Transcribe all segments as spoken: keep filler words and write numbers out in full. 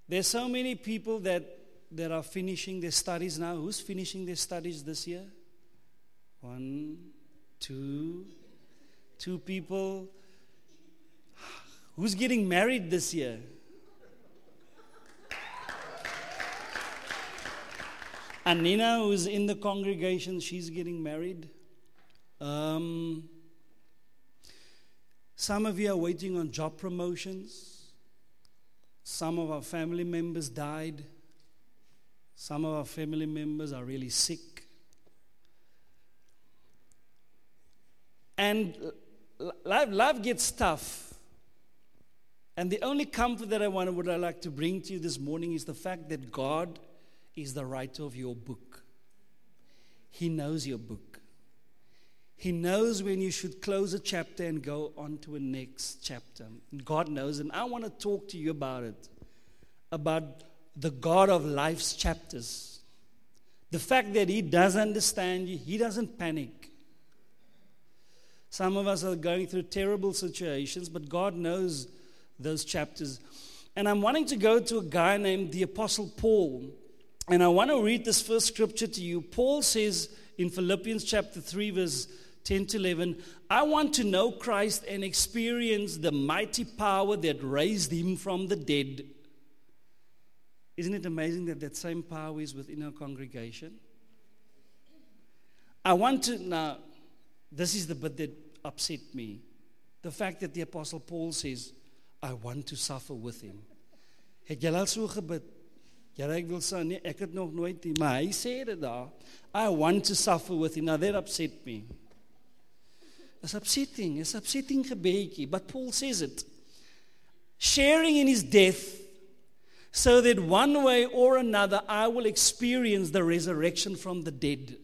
There's so many people that, that are finishing their studies now. Who's finishing their studies this year? One, two, two people. Who's getting married this year? Anina, who's in the congregation, she's getting married. Um, some of you are waiting on job promotions. Some of our family members died. Some of our family members are really sick. And life, life gets tough. And the only comfort that I want, would I like to bring to you this morning is the fact that God is the writer of your book. He knows your book. He knows when you should close a chapter and go on to a next chapter. God knows, and I want to talk to you about it, about the God of life's chapters. The fact that He does understand you, He doesn't panic. Some of us are going through terrible situations, but God knows those chapters. And I'm wanting to go to a guy named the Apostle Paul. And I want to read this first scripture to you. Paul says in Philippians chapter three, verse ten to eleven, I want to know Christ and experience the mighty power that raised Him from the dead. Isn't it amazing that that same power is within our congregation? I want to, now, this is the bit that upset me. The fact that the Apostle Paul says, I want to suffer with Him. Het jy al so gebid? Ja, ek wil sê, nee, ek het nog nooit nie, maar hy sê dit daar. I want to suffer with Him. Now that upset me. It's upsetting. It's upsetting gebedjie. But Paul says it. Sharing in His death, so that one way or another I will experience the resurrection from the dead.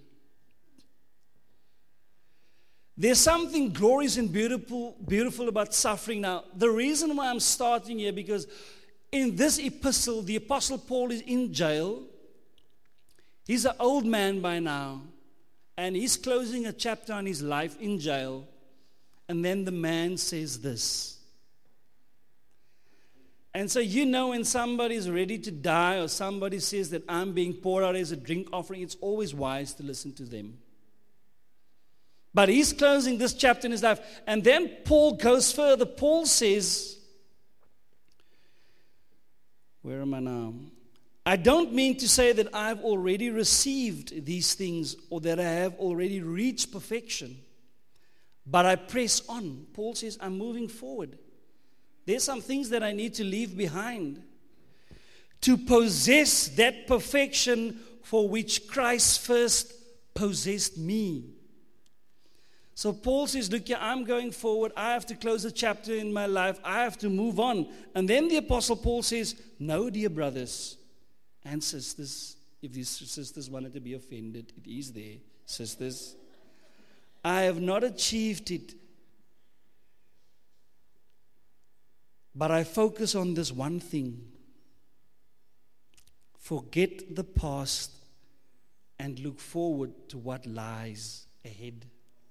There's something glorious and beautiful, beautiful about suffering. Now, the reason why I'm starting here, because in this epistle, the Apostle Paul is in jail. He's an old man by now. And he's closing a chapter on his life in jail. And then the man says this. And so you know when somebody's ready to die or somebody says that I'm being poured out as a drink offering, it's always wise to listen to them. But he's closing this chapter in his life. And then Paul goes further. Paul says, where am I now? I don't mean to say that I've already received these things or that I have already reached perfection. But I press on. Paul says, I'm moving forward. There's some things that I need to leave behind to possess that perfection for which Christ first possessed me. So Paul says, look, yeah, I'm going forward. I have to close a chapter in my life. I have to move on. And then the Apostle Paul says, no, dear brothers and sisters, if these sisters wanted to be offended, it is there, sisters. I have not achieved it, but I focus on this one thing. Forget the past and look forward to what lies ahead.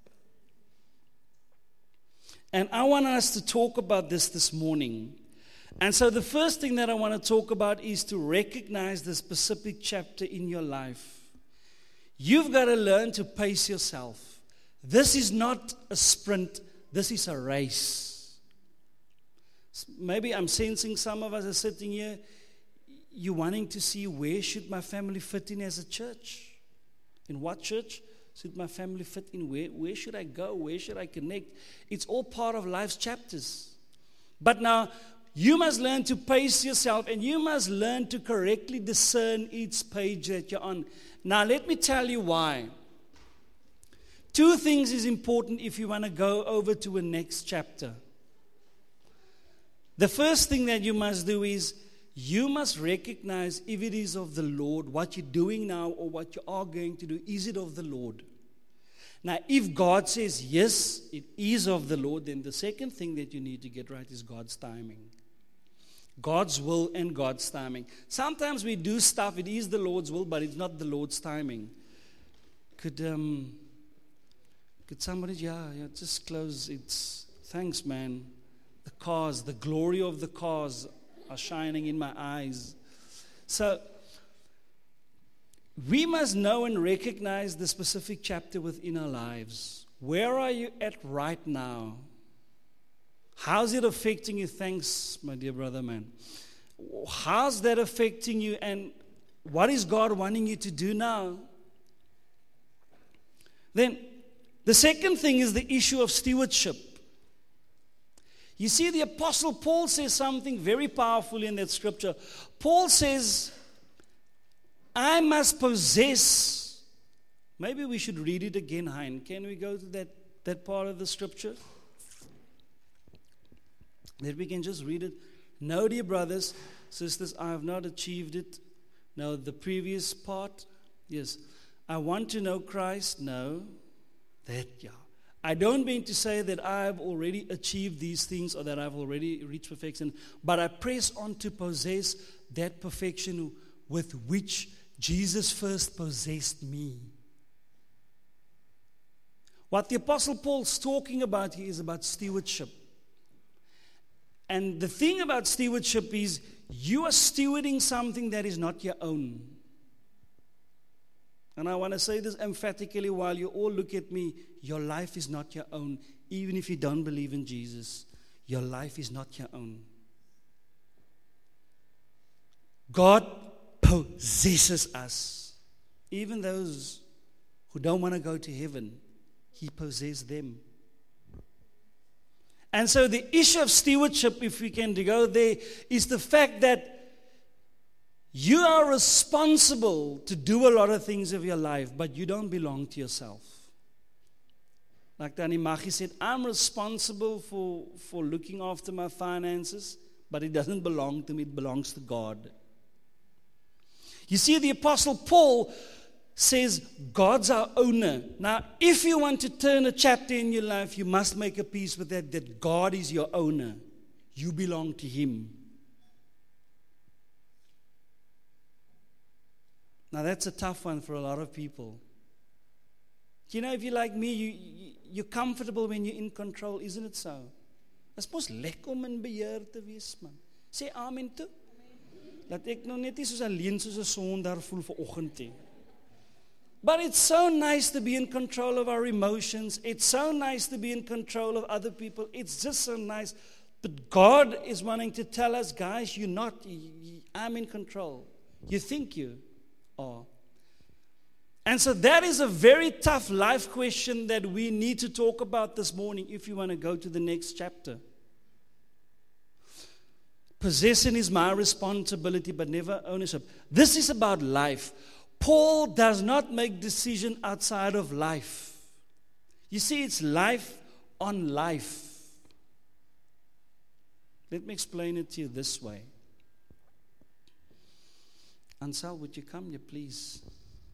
And I want us to talk about this this morning. And so the first thing that I want to talk about is to recognize the specific chapter in your life. You've got to learn to pace yourself. This is not a sprint. This is a race. Maybe I'm sensing some of us are sitting here, you're wanting to see where should my family fit in as a church? In what church should my family fit in? Where, where should I go? Where should I connect? It's all part of life's chapters. But now, you must learn to pace yourself and you must learn to correctly discern each page that you're on. Now, let me tell you why. Two things is important if you want to go over to a next chapter. The first thing that you must do is you must recognize if it is of the Lord, what you're doing now or what you are going to do, is it of the Lord? Now, if God says, yes, it is of the Lord, then the second thing that you need to get right is God's timing. God's will and God's timing. Sometimes we do stuff, it is the Lord's will, but it's not the Lord's timing. Could um, could somebody, yeah, yeah, just close. It's, thanks, man. The cars, the glory of the cars are shining in my eyes. So, we must know and recognize the specific chapter within our lives. Where are you at right now? How's it affecting you? Thanks, my dear brother, man. How's that affecting you? And what is God wanting you to do now? Then, the second thing is the issue of stewardship. You see, the Apostle Paul says something very powerful in that scripture. Paul says, I must possess. Maybe we should read it again, Hein. Can we go to that, that part of the scripture? That we can just read it. No, dear brothers, sisters, I have not achieved it. No, the previous part, yes. I want to know Christ. No, that, yeah. I don't mean to say that I have already achieved these things or that I've already reached perfection, but I press on to possess that perfection with which Jesus first possessed me. What the Apostle Paul's talking about here is about stewardship. And the thing about stewardship is you are stewarding something that is not your own. And I want to say this emphatically while you all look at me. Your life is not your own. Even if you don't believe in Jesus, your life is not your own. God possesses us. Even those who don't want to go to heaven, He possesses them. And so the issue of stewardship, if we can go there, is the fact that you are responsible to do a lot of things of your life, but you don't belong to yourself. Like Danny Machi said, I'm responsible for, for looking after my finances, but it doesn't belong to me, it belongs to God. You see, the Apostle Paul says, God's our owner. Now, if you want to turn a chapter in your life, you must make a peace with that, that God is your owner. You belong to Him. Now, that's a tough one for a lot of people. You know, if you're like me, you, you, you're comfortable when you're in control, isn't it so? It's mos lekker om in beheer te wees, man. Sê amen toe. Laat ek nou net nie soos alleen soos 'n sondaar voel vanoggend nie. But it's so nice to be in control of our emotions. It's so nice to be in control of other people. It's just so nice. But God is wanting to tell us, guys, you're not, I'm in control. You think you are. And so that is a very tough life question that we need to talk about this morning if you want to go to the next chapter. Possession is my responsibility, but never ownership. This is about life. Paul does not make decision outside of life. You see, it's life on life. Let me explain it to you this way. Ansel, would you come here, please?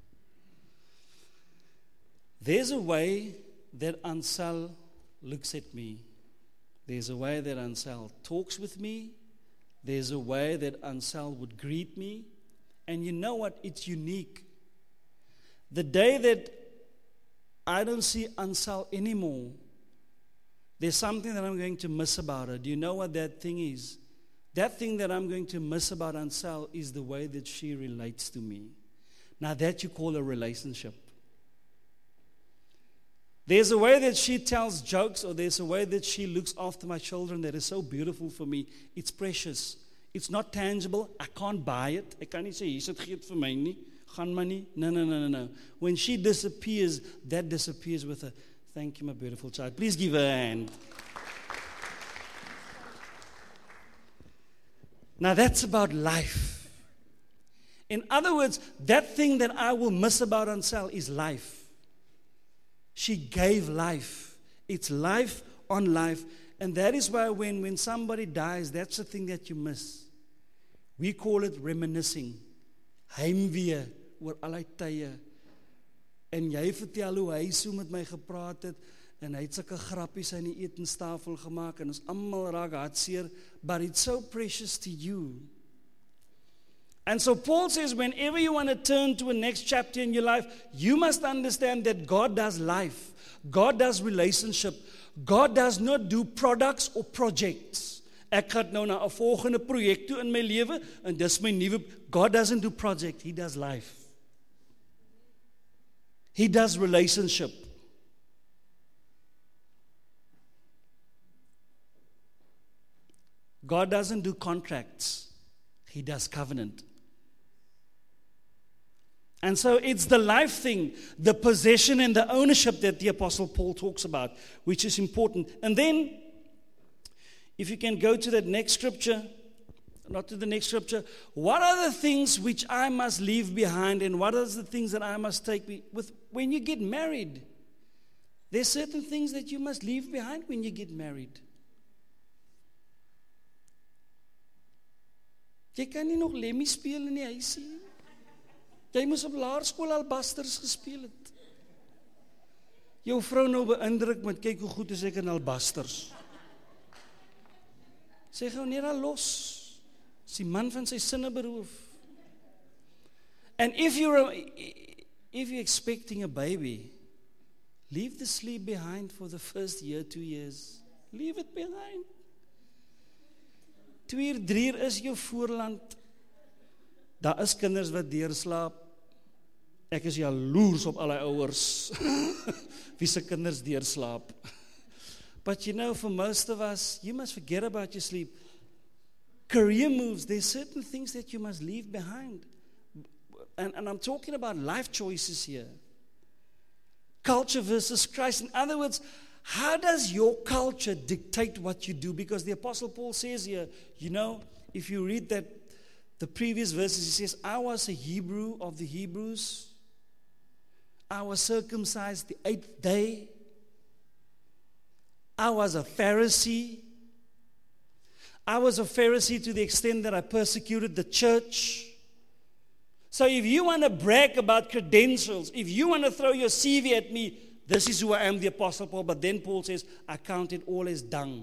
There's a way that Ansel looks at me. There's a way that Ansel talks with me. There's a way that Ansel would greet me. And you know what? It's unique. The day that I don't see Ansel anymore, there's something that I'm going to miss about her. Do you know what that thing is? That thing that I'm going to miss about Ansel is the way that she relates to me. Now that you call a relationship. There's a way that she tells jokes, or there's a way that she looks after my children that is so beautiful for me. It's precious. It's not tangible. I can't buy it. Ek kan nie sê, hier sit gee dit vir my nie. Gaan maar nie. No, no, no, no, no. When she disappears, that disappears with her. Thank you, my beautiful child. Please give her a hand. Now that's about life. In other words, that thing that I will miss about Ansel is life. She gave life. It's life on life. And that is why when, when somebody dies, that's the thing that you miss. We call it reminiscing. Heimwee oor al die tye. En jy vertel hoe hy so met my gepraat het, en hy het sulke grappies aan die etenstafel gemaak, en ons almal raak hartseer, but it's so precious to you. And so Paul says, whenever you want to turn to a next chapter in your life, you must understand that God does life. God does relationship. God does not do products or projects. Ek gaan nou na 'n volgende projek toe in my lewe en dis my nuwe. God doesn't do project, he does life. He does relationship. God doesn't do contracts, he does covenant. And so it's the life thing, the possession and the ownership that the Apostle Paul talks about, which is important. And then, if you can go to that next scripture, not to the next scripture, what are the things which I must leave behind and what are the things that I must take with when you get married? There's certain things that you must leave behind when you get married. Jy kan nie nog lemmy speel in die huisie nie. Jy moes op laerskool al basters gespeel het. Jou vrou nou beïndruk met kyk hoe goed is ek in al basters. Sê gou net al los. Is die man van sy sinne beroof. And if you're if you're expecting a baby, leave the sleep behind for the first year, two years. Leave it behind. Twee uur, drie uur is jou voorland. Daar is kinders wat deurslaap. Ek is jaloers op al die ouers. Wie se kinders deurslaap. But you know, for most of us, you must forget about your sleep. Career moves, there's certain things that you must leave behind. And, and I'm talking about life choices here. Culture versus Christ. In other words, how does your culture dictate what you do? Because the Apostle Paul says here, you know, if you read that, the previous verses, he says, I was a Hebrew of the Hebrews. I was circumcised the eighth day. I was a Pharisee. I was a Pharisee to the extent that I persecuted the church. So if you want to brag about credentials, if you want to throw your C V at me, this is who I am, the Apostle Paul. But then Paul says, I count it all as dung.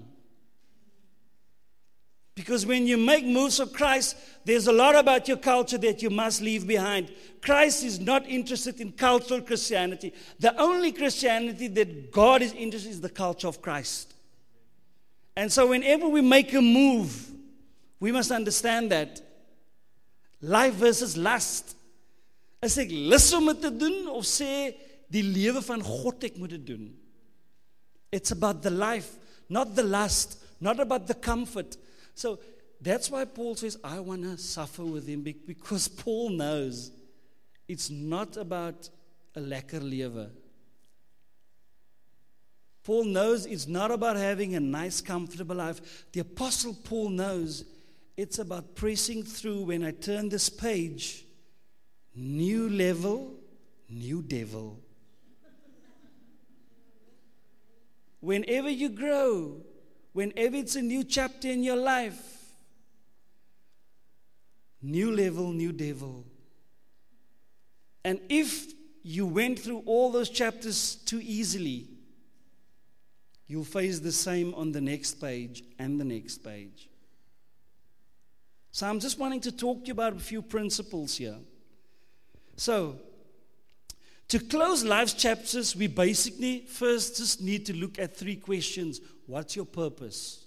Because when you make moves of Christ, there's a lot about your culture that you must leave behind. Christ is not interested in cultural Christianity. The only Christianity that God is interested in is the culture of Christ. And so whenever we make a move, we must understand that. Life versus lust. Is ek lus om dit te doen of sê die lewe van God ek moet dit doen? It's about the life, not the lust, not about the comfort. So that's why Paul says, I want to suffer with him, because Paul knows it's not about a lekker lewe. Paul knows it's not about having a nice, comfortable life. The Apostle Paul knows it's about pressing through. When I turn this page, new level, new devil. Whenever you grow, whenever it's a new chapter in your life, new level, new devil. And if you went through all those chapters too easily, you'll face the same on the next page and the next page. So I'm just wanting to talk to you about a few principles here. So, to close life's chapters, we basically first just need to look at three questions. What's your purpose?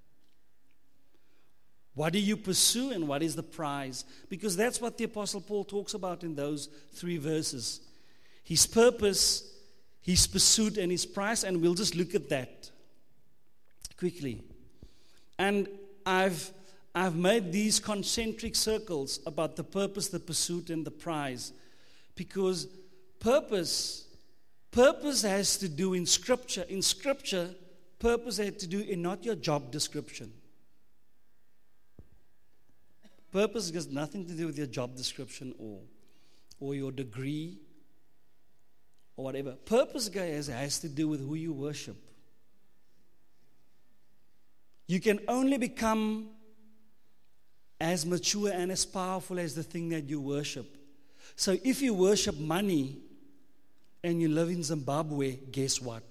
What do you pursue and what is the prize? Because that's what the Apostle Paul talks about in those three verses. His purpose, his pursuit, and his prize, and we'll just look at that quickly. And I've I've made these concentric circles about the purpose, the pursuit, and the prize. Because purpose, purpose has to do in Scripture. In Scripture, purpose has to do in not your job description. Purpose has nothing to do with your job description or, or your degree or whatever. Purpose, guys, has to do with who you worship. You can only become as mature and as powerful as the thing that you worship. So if you worship money and you live in Zimbabwe, guess what?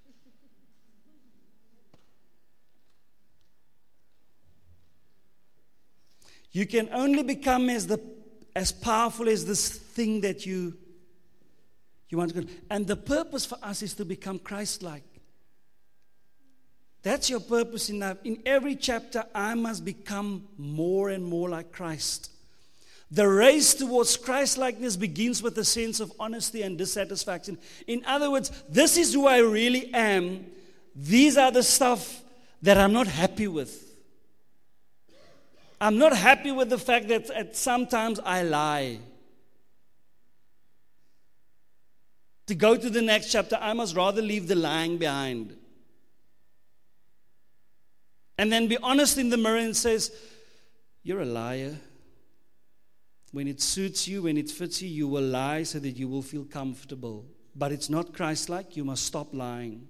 You can only become as the as powerful as this thing that you you want to go. And the purpose for us is to become Christ-like. That's your purpose in life. In every chapter, I must become more and more like Christ. The race towards Christ-likeness begins with a sense of honesty and dissatisfaction. In other words, this is who I really am. These are the stuff that I'm not happy with. I'm not happy with the fact that at sometimes I lie. To go to the next chapter, I must rather leave the lying behind. And then be honest in the mirror and says, you're a liar. When it suits you, when it fits you, you will lie so that you will feel comfortable. But it's not Christ-like. You must stop lying.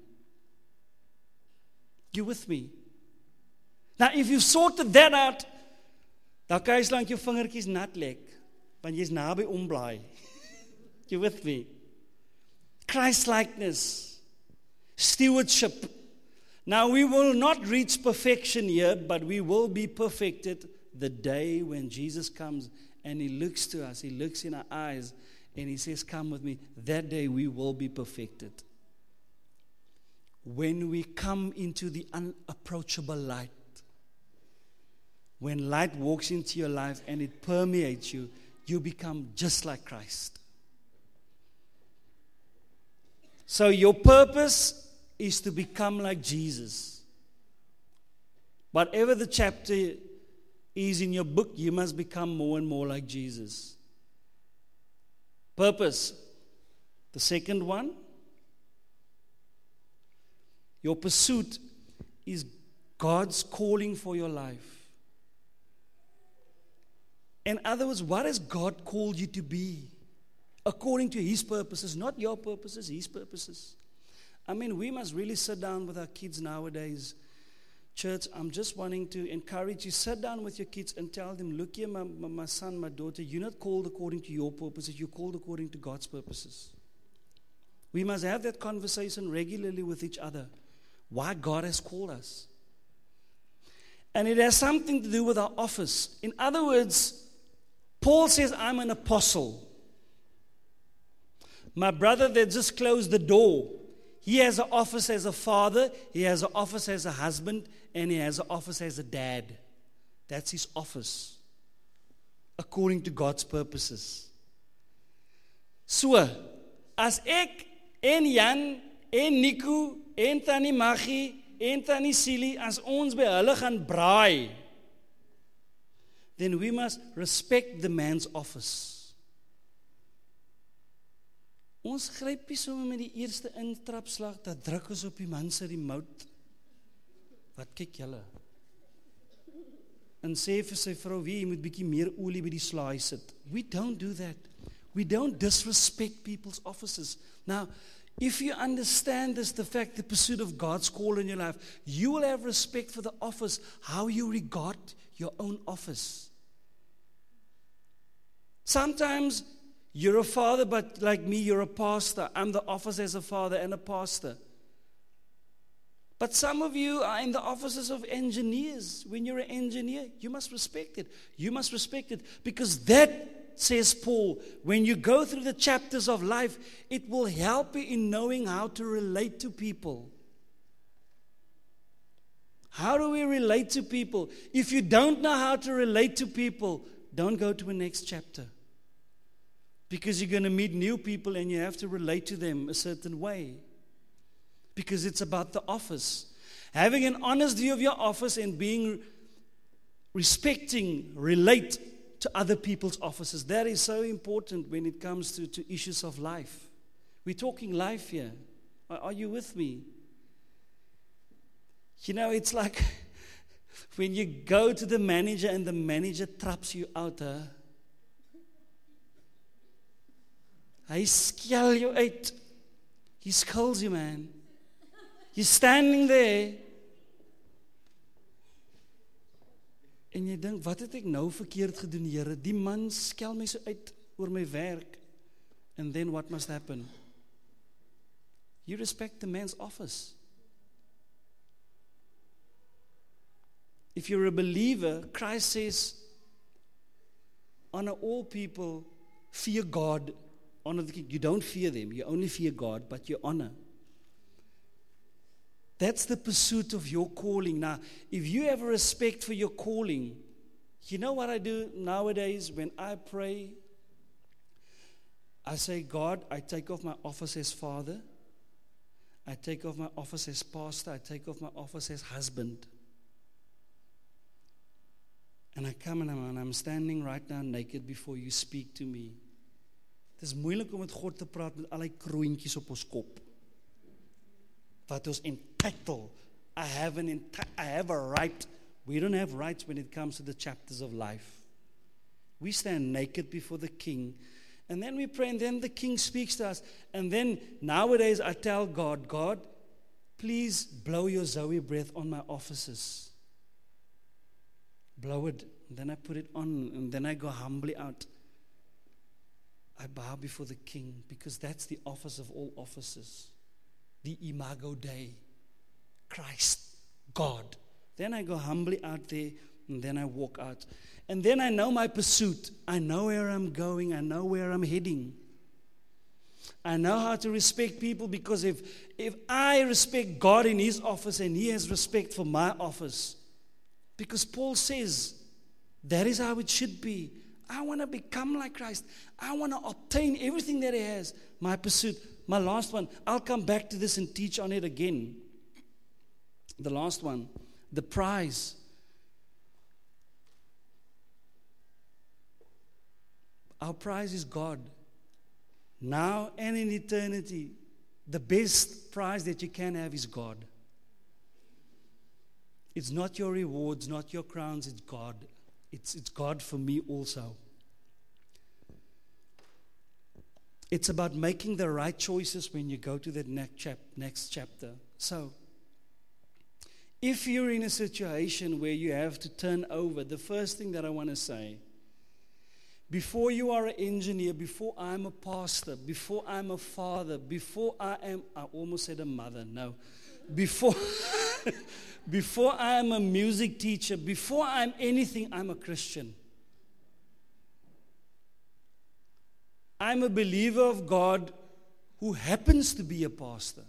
You with me? Now, if you've sorted that out, dan kan jy slank jou vingertjies nat lek, want jy's naby omblaai. You with me? Christ-likeness, stewardship. Now, we will not reach perfection here, but we will be perfected the day when Jesus comes and He looks to us, He looks in our eyes, and He says, come with me. That day we will be perfected. When we come into the unapproachable light, when light walks into your life and it permeates you, you become just like Christ. So your purpose is to become like Jesus. Whatever the chapter is in your book, you must become more and more like Jesus. Purpose. The second one, your pursuit is God's calling for your life. In other words, what has God called you to be? According to His purposes, not your purposes, His purposes. I mean, we must really sit down with our kids nowadays. Church, I'm just wanting to encourage you, sit down with your kids and tell them, look here, my, my, my son, my daughter, you're not called according to your purposes, you're called according to God's purposes. We must have that conversation regularly with each other. Why God has called us. And it has something to do with our office. In other words, Paul says, I'm an apostle. My brother that just closed the door, he has an office as a father, he has an office as a husband, and he has an office as a dad. That's his office, according to God's purposes. So, as ek en Jan en Nico en Tannie Maggie en Tannie Silly, as ons by hulle gaan braai, then we must respect the man's office. Ons gryp nie sommer met die eerste intrapslag, dat druk ons op die man se remote. Wat kyk julle? En sê vir sy vrou, wie, jy moet bietjie meer olie by die slaai sit. We don't do that. We don't disrespect people's offices. Now, if you understand this, the fact, the pursuit of God's call in your life, you will have respect for the office, how you regard your own office. Sometimes you're a father, but like me, you're a pastor. I'm the office as a father and a pastor. But some of you are in the offices of engineers. When you're an engineer, you must respect it. You must respect it because that, says Paul, when you go through the chapters of life, it will help you in knowing how to relate to people. How do we relate to people? If you don't know how to relate to people, don't go to the next chapter. Because you're going to meet new people and you have to relate to them a certain way. Because it's about the office. Having an honest view of your office and being respecting, relate to other people's offices. That is so important when it comes to, to issues of life. We're talking life here. Are, are you with me? You know, it's like when you go to the manager and the manager traps you out. Huh? Hy skel jou uit. He skulls you, man. You're standing there. En jy dink, wat het ek nou verkeerd gedoen, Here? Die man skel my so uit oor my werk. And then what must happen? You respect the man's office. If you're a believer, Christ says, honor all people, fear God. Honor the king. You don't fear them, you only fear God, but you honor. That's the pursuit of your calling. Now, if you have a respect for your calling, you know what I do nowadays when I pray? I say, God, I take off my office as father. I take off my office as pastor. I take off my office as husband. And I come and I'm, and I'm standing right now naked before you speak to me. Het is moeilik om met God te praat met allerlei kroontjies op ons kop. Wat ons entitled. I have an enti- I have a right. We don't have rights when it comes to the chapters of life. We stand naked before the King. And then we pray, and then the King speaks to us. And then nowadays I tell God, God, please blow your Zoe breath on my offices. Blow it. And then I put it on, and then I go humbly out. I bow before the King, because that's the office of all offices. The Imago Dei. Christ, God. Then I go humbly out there, and then I walk out. And then I know my pursuit. I know where I'm going. I know where I'm heading. I know how to respect people, because if, if I respect God in His office and He has respect for my office, because Paul says that is how it should be. I want to become like Christ. I want to obtain everything that He has. My pursuit. My last one. I'll come back to this and teach on it again. The last one. The prize. Our prize is God. Now and in eternity, the best prize that you can have is God. It's not your rewards, not your crowns, it's God. It's, it's God for me also. It's about making the right choices when you go to the next, chap, next chapter. So, if you're in a situation where you have to turn over, the first thing that I want to say, before you are an engineer, before I'm a pastor, before I'm a father, before I am, I almost said a mother, no. Before, before I am a music teacher, before I'm anything, I'm a Christian. I'm a believer of God who happens to be a pastor.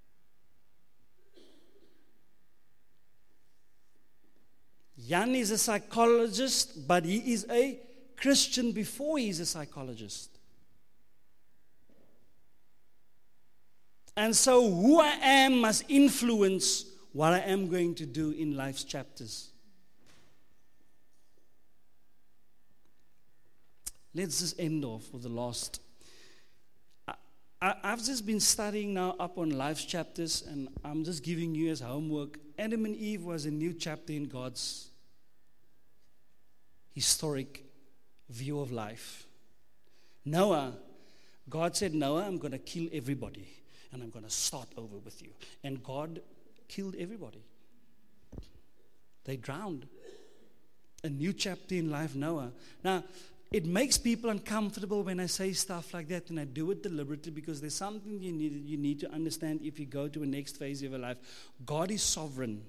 Jan is a psychologist, but he is a Christian before he's a psychologist. And so who I am must influence what I am going to do in life's chapters. Let's just end off with the last. I, I, I've just been studying now up on life's chapters, and I'm just giving you as homework. Adam and Eve was a new chapter in God's historic view of life. Noah, God said, Noah, I'm going to kill everybody, and I'm going to start over with you. And God killed everybody. They drowned. A new chapter in life, Noah. Now, it makes people uncomfortable when I say stuff like that, and I do it deliberately, because there's something you need, you need to understand if you go to a next phase of your life. God is sovereign.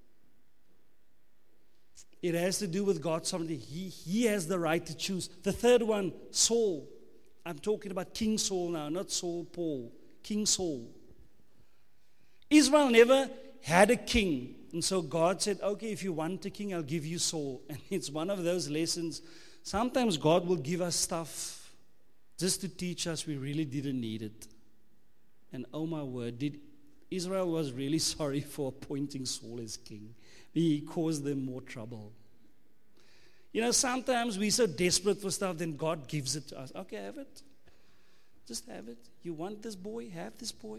It has to do with God's sovereignty. He, he has the right to choose. The third one, Saul. I'm talking about King Saul now, not Saul Paul. King Saul. Israel never had a king. And so God said, okay, if you want a king, I'll give you Saul. And it's one of those lessons. Sometimes God will give us stuff just to teach us we really didn't need it. And oh my word, did Israel was really sorry for appointing Saul as king. He caused them more trouble. You know, sometimes we're so desperate for stuff, then God gives it to us. Okay, have it. Just have it. You want this boy? Have this boy.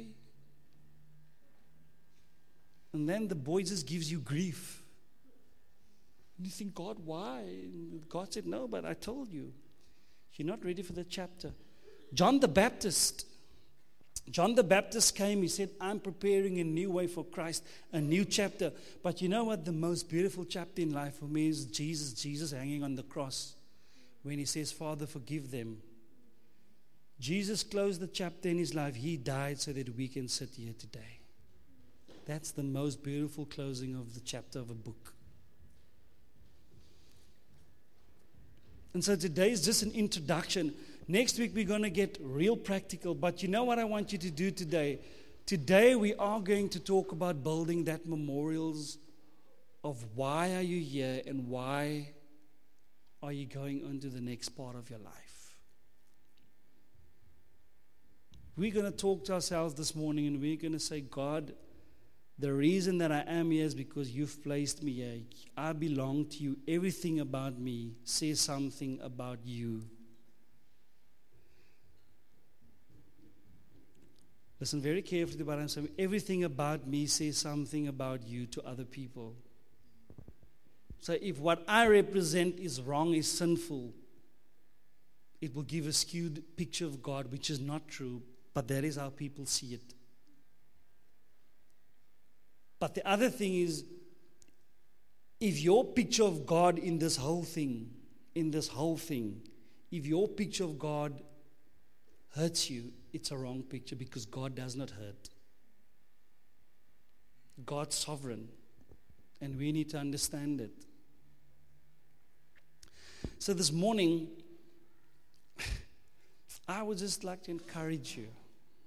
And then the boy just gives you grief. And you think, God, why? And God said, no, but I told you. You're not ready for the chapter. John the Baptist. John the Baptist came, he said, I'm preparing a new way for Christ, a new chapter. But you know what? The most beautiful chapter in life for me is Jesus, Jesus hanging on the cross. When he says, Father, forgive them. Jesus closed the chapter in his life. He died so that we can sit here today. That's the most beautiful closing of the chapter of a book. And so today is just an introduction. Next week we're going to get real practical. But you know what I want you to do today? Today we are going to talk about building that memorials of why are you here and why are you going on to the next part of your life. We're going to talk to ourselves this morning and we're going to say, God, the reason that I am here is because you've placed me here. I belong to you. Everything about me says something about you. Listen very carefully to what I'm saying. Everything about me says something about you to other people. So if what I represent is wrong, is sinful, it will give a skewed picture of God, which is not true, but that is how people see it. But the other thing is, if your picture of God in this whole thing, in this whole thing, if your picture of God hurts you, it's a wrong picture, because God does not hurt. God's sovereign, and we need to understand it. So this morning, I would just like to encourage you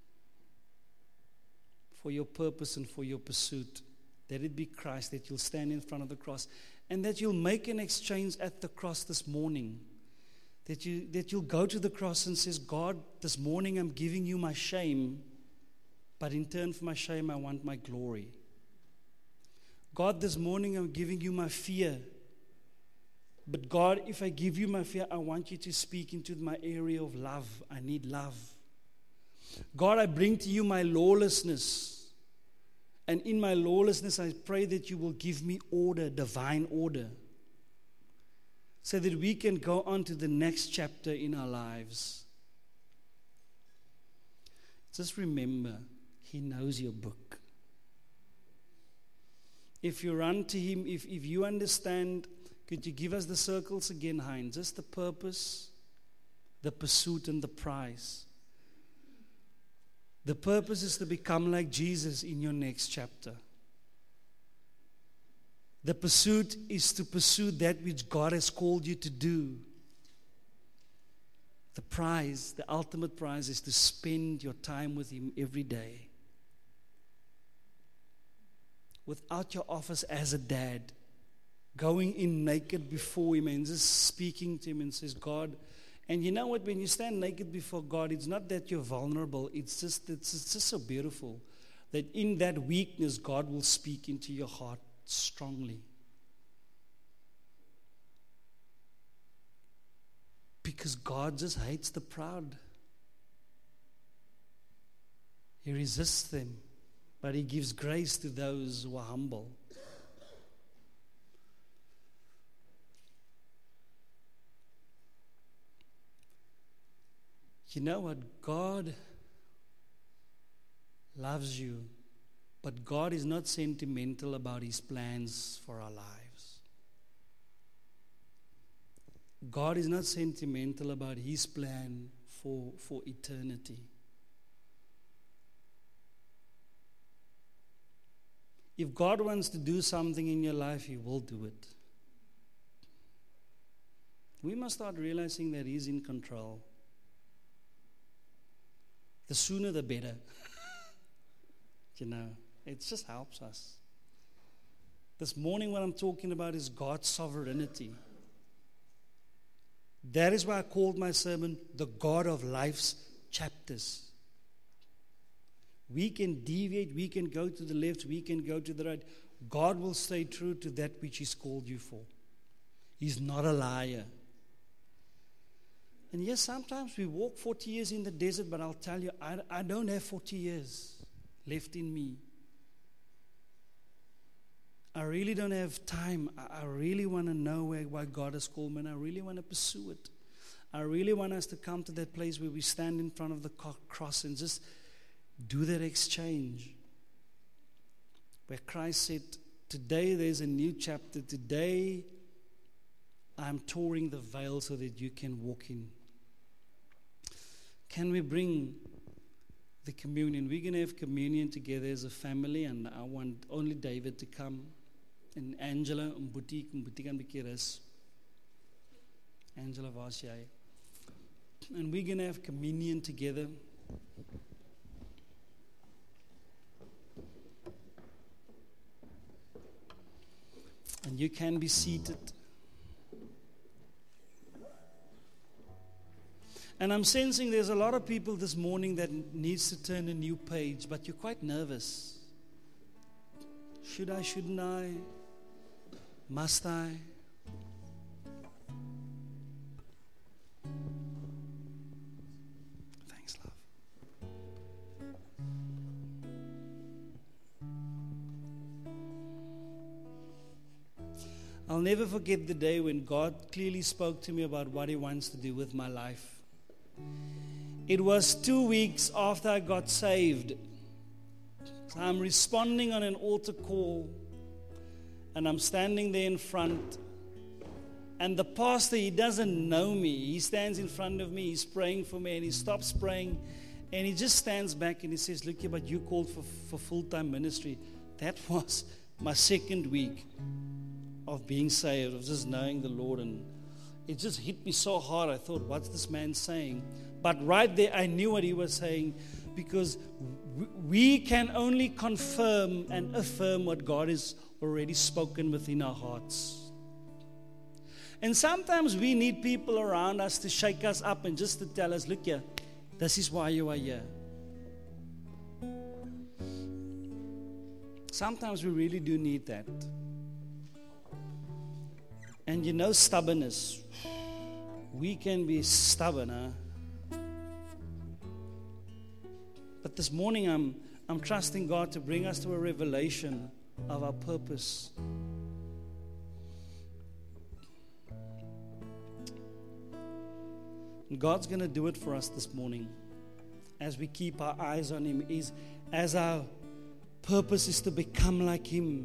for your purpose and for your pursuit, that it be Christ, that you'll stand in front of the cross, and that you'll make an exchange at the cross this morning. That, you, that you'll go to the cross and says, God, this morning I'm giving you my shame, but in turn for my shame I want my glory. God, this morning I'm giving you my fear, but God, if I give you my fear, I want you to speak into my area of love. I need love. God, I bring to you my lawlessness, and in my lawlessness I pray that you will give me order, divine order, so that we can go on to the next chapter in our lives. Just remember, He knows your book. If you run to Him, if, if you understand, could you give us the circles again, Hein? Just the purpose, the pursuit, and the prize. The purpose is to become like Jesus in your next chapter. The pursuit is to pursue that which God has called you to do. The prize, the ultimate prize, is to spend your time with Him every day. Without your office as a dad, going in naked before Him and just speaking to Him and says, God, and you know what, when you stand naked before God, it's not that you're vulnerable, it's just, it's, it's just so beautiful that in that weakness, God will speak into your heart strongly. Because God just hates the proud. He resists them, but He gives grace to those who are humble. You know what? God loves you, but God is not sentimental about His plans for our lives. God is not sentimental about His plan for, for eternity. If God wants to do something in your life, He will do it. We must start realizing that He's in control. The sooner the better. You know, it just helps us. This morning what I'm talking about is God's sovereignty. That is why I called my sermon, The God of Life's Chapters. We can deviate, we can go to the left, we can go to the right. God will stay true to that which He's called you for. He's not a liar. And yes, sometimes we walk forty years in the desert, but I'll tell you, I, I don't have forty years left in me. I really don't have time. I, I really want to know where, why God has called me, and I really want to pursue it. I really want us to come to that place where we stand in front of the cross and just do that exchange. Where Christ said, today there's a new chapter. Today I'm tearing the veil so that you can walk in. Can we bring the communion? We're going to have communion together as a family, and I want only David to come, and Angela, and Mbuti, Mbuti kan bietjie rus. Angela, waar's jy? And we're going to have communion together. You can be seated. And I'm sensing there's a lot of people this morning that needs to turn a new page, but you're quite nervous. Should I, shouldn't I? Must I? Thanks, love. I'll never forget the day when God clearly spoke to me about what He wants to do with my life. It was two weeks after I got saved. So I'm responding on an altar call, and I'm standing there in front. And the pastor, he doesn't know me. He stands in front of me, he's praying for me, and he stops praying, and he just stands back and he says, "Look here, but you called for, for full-time ministry." That was my second week of being saved, of just knowing the Lord, and it just hit me so hard. I thought, what's this man saying? But right there, I knew what he was saying, because we can only confirm and affirm what God has already spoken within our hearts. And sometimes we need people around us to shake us up and just to tell us, "Look here, this is why you are here." Sometimes we really do need that. And you know, stubbornness. We can be stubborn, huh? But this morning I'm I'm trusting God to bring us to a revelation of our purpose. And God's going to do it for us this morning as we keep our eyes on Him, is as our purpose is to become like Him.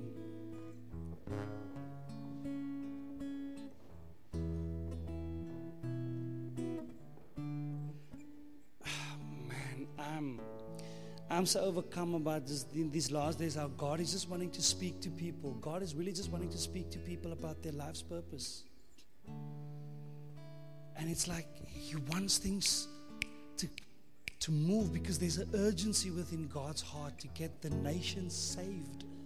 I'm so overcome about this, in these last days, how God is just wanting to speak to people. God is really just wanting to speak to people about their life's purpose. And it's like He wants things to, to move, because there's an urgency within God's heart to get the nations saved.